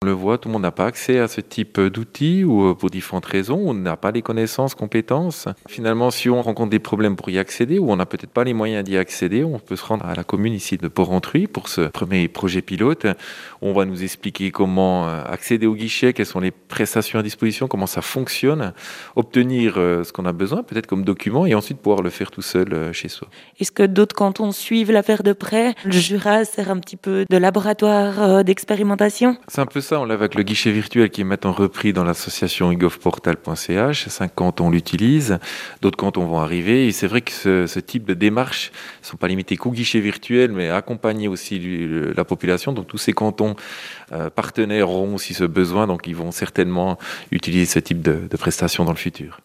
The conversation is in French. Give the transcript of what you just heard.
On le voit, tout le monde n'a pas accès à ce type d'outils ou pour différentes raisons, on n'a pas les connaissances, compétences. Finalement, si on rencontre des problèmes pour y accéder ou on n'a peut-être pas les moyens d'y accéder, on peut se rendre à la commune ici de Porrentruy pour ce premier projet pilote. On va nous expliquer comment accéder au guichet, quelles sont les prestations à disposition, comment ça fonctionne, obtenir ce qu'on a besoin, peut-être comme document, et ensuite pouvoir le faire tout seul chez soi. Est-ce que d'autres cantons suivent l'affaire de près? Le Jura sert un petit peu de laboratoire d'expérimentation? C'est un peu ça, on l'a avec le guichet virtuel qui est maintenant repris dans l'association egovportal.ch. 5 cantons l'utilisent, d'autres cantons vont arriver. Et c'est vrai que ce type de démarches ne sont pas limitées qu'au guichet virtuel, mais accompagner aussi la population. Donc tous ces cantons partenaires auront aussi ce besoin, donc ils vont certainement utiliser ce type de prestations dans le futur.